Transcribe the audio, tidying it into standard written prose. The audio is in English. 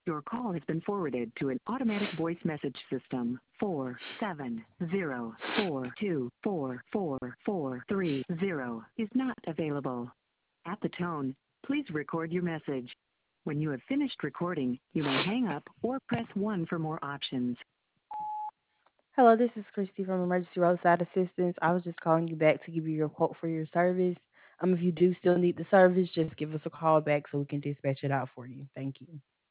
Your call has been forwarded to an automatic voice message system. 47042444430 is not available. At the tone, please record your message. When you have finished recording, you may hang up or press 1 for more options. Hello, this is Christy from Emergency Roadside Assistance. I was just calling you back to give you your quote for your service. If you do still need the service, just give us a call back so we can dispatch it out for you. Thank you.